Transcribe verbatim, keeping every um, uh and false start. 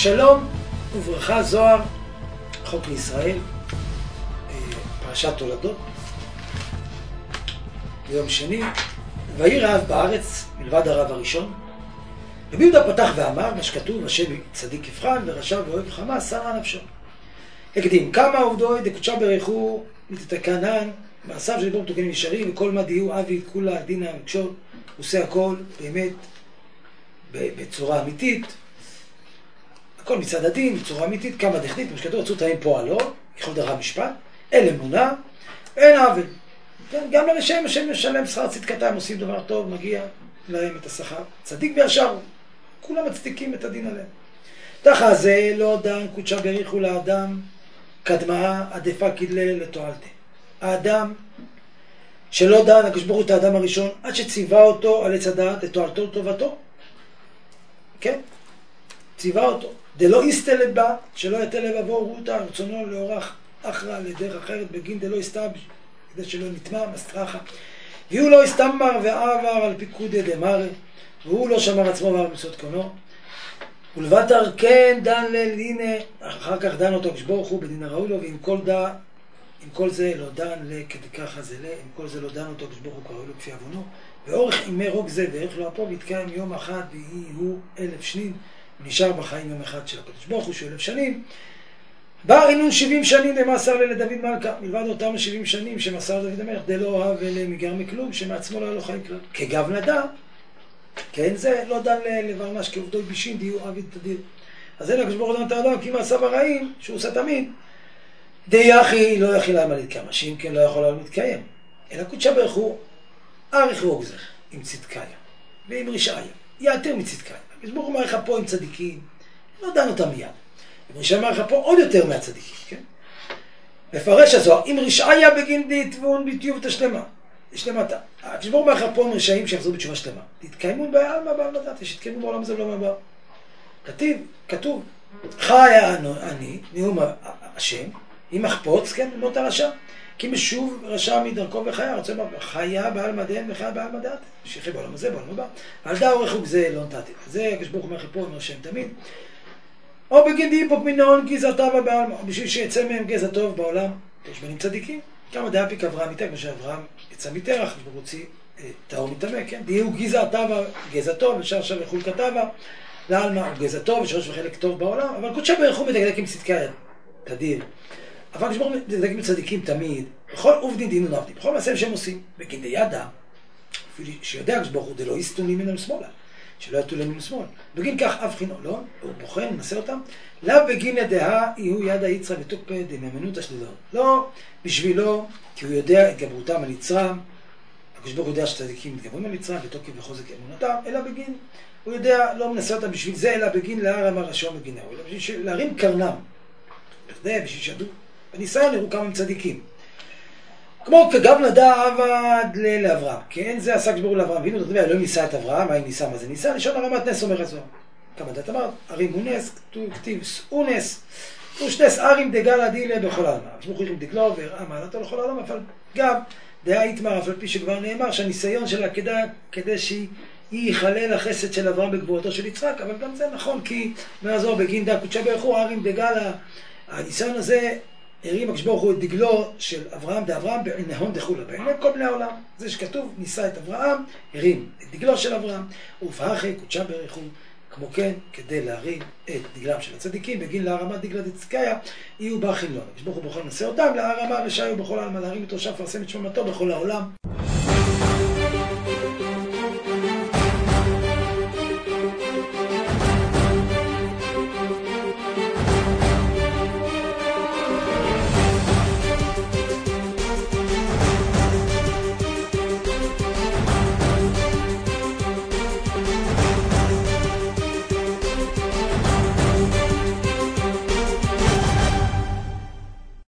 שלום וברכה, זוהר, חוק לישראל, פרשת תולדות, ביום שני. ויהי רעב בארץ מלבד הרב הראשון. רבי יהודה פתח ואמר מה שכתוב, השם צדיק יבחן ורשע ואוהב חמה שרה נפשו. הקדים כמה עובדוי דקודשה ברכו מתתקנן מעשיו של בור תוקנים ישרים וכל מה דיהו אבי כולה דינה מקשור. הוא עושה הכל באמת בצורה אמיתית, הכל מצד הדין, בצורה אמיתית, כמה דכתית, משכתוב רצו תאים פועלו, יכול דרך המשפט, אין אמונה, אין עוול. כן, גם לרשעים השם משלם שכר צדקתם, עושים דבר טוב, מגיע להם את השכר. צדיק וישר, כולם מצדיקים את הדין עליהם. תחה זה לא דן קודשה בריחו לאדם, קדמה עדפה כדלה לתועלתה. האדם שלא דן, הקדוש ברוך הוא את האדם הראשון, עד שציווה אותו על עץ הדעת לתועלתו לטובתו. כן? ציווה אותו. דלא יסתלת בה, שלא יתה לבבו רותה, רצונו לאורח אחרא לדרך אחרת בגין דלא יסתב, כדי שלא נטמע, מסטרחה. והוא לא הסתמר ועבר על פיקודי דמרי, והוא לא שמר עצמו ועבר מצוות קונו. ולבטר כן דן ליל, הנה, אחר כך דן אותו הקדוש ברוך הוא בדין הראוי לו, ועם כל דע, עם כל זה לא דן לכדי ככה זה לה, עם כל זה לא דן אותו הקדוש ברוך הוא כראוי לו כפי עוונו. ואורך ימי רוק זה וערך לו אפו, והתקיים יום אחד ויהי הוא אלף שנים, ונשאר בחיים יום אחד של הקדוש ברוך הוא שהוא אלף שנים. בא רינון שבעים שנים למאסר לדוד מלכה, מלבד אותם שבעים שנים שמסר דוד המלך, דלא אוהב ולמגר מכלום, שמעצמו לא היה לו חיים כלל. כגב נדע, כן זה לא דן לברמש כעובדוי בישין דיהו עביד תדיר. אז אין הקדוש ברוך הוא דן תעלו, כי מעשיו הרעים, שהוא עושה תמיד, די יחי לא יכיל להם על להתקיים, שאם כן לא יכול להם להתקיים. אלא קודשה ברך הוא אריך רוגזך עם צדקיה, ועם רשעיה, יעתר מצדקיה. הקדוש ברוך הוא מעריך פה עם צדיקים, לא דן אותם מיד. רשע מעריך פה עוד יותר מהצדיקים, כן? מפרש הזוהר, אם רשעיה בגין דתבון בטיוב תשלמה, תשלמתה. הקדוש ברוך הוא מעריך פה עם רשעים שיחזרו בתשובה שלמה. תתקיימו בעלמא בעל מדעת, שיתקיימו בעולם הזה ולעולם הבא. כתיב, כתוב, חיה אני, נאום השם, אם מחפוץ, כן, מות הרשע. כי משוב רשע מדרכו וחיה, רוצה לומר, חיה בעל מדען וחיה בעל מדעת, שיחיה בעולם הזה, בעולם הבא. על דא אורך וגזה לא נתתי. זה הקדוש ברוך הוא מעריך פה עם השם תמיד. או בגין דיפוק מנהון גזע טבע בעלמא, או בשביל שיצא מהם גזע טוב בעולם, יש בנים צדיקים. כמה דאפיק אברהם איתה, כמו שאברהם יצא מתרח, ובוציא טהור מטמא, כן? דיהו גזע טבע, גזע טוב, ושאר שווה חול כטבע, לעלמא הוא גזע טוב, ושורש וחלק טוב בעולם, אבל קודשה ברך הוא מדקדק עם צדקה תדיר. אבל הקדוש ברוך הוא מדקדק עם צדיקים תמיד, בכל עובדין דינון עבדים, בכל מעשה שהם עושים, בגין דידע, אפילו שיודע הקדוש ברוך הוא דלא יסטו מימינם שמאלה. שלא יתו להם משמאל. בגין כך אף חינו, לא? הוא בוחן, מנסה אותם. לא בגין ידעה, יהיו יד היצרה ותוקפה דממנות השלילון. לא בשבילו, כי הוא יודע התגברותם על יצרם, הקדוש ברוך הוא יודע שצדיקים מתגברים על יצרם, ותוקף וחוזק אמונתם, אלא בגין, הוא יודע, לא מנסה אותם בשביל זה, אלא בגין להר אמר השום בגינהו, אלא בשביל להרים קרנם. בכדי, בשביל שדו. בניסיון נראו כמה הם צדיקים. כמו כגב נדע עבד לאברהם, כן? זה עסק שברור לאברהם. והנה נדבר, אלוהים ניסה את אברהם, מה היא ניסה, מה זה ניסה? לשון הרמת נס אומר הזוהר. כמה דעת אמרת, הרים הוא נס, כתיב הוא נס, ושנס ערים דגל הדילה בכל העלמא. שמוכיח עם דגלו והראה מעלתו לכל העלמא, אבל גם דעה יתמר, אף על פי שכבר נאמר שהניסיון שלה כדי, כדי שהיא יחלל החסד של אברהם בגבורתו של יצחק, אבל גם זה נכון, כי מהזוהר בגין דא קודשה ברך הוא ערים דגל, הניסיון הזה הרים הקדוש ברוך הוא את דגלו של אברהם דאברהם בעיניהון דחולה, בעיני כל בני העולם. זה שכתוב, ניסה את אברהם, הרים את דגלו של אברהם, ובהכי קודשה ברך הוא, כמו כן, כדי להרים את דגלם של הצדיקים, בגין להרמת דגלה דצקיה, יהיו באחים לו. הקדוש ברוך הוא בכל נשא אותם, להרמה רשעיה בכל העלמא, להרים את ראשם, לפרסם את שממתו בכל העולם.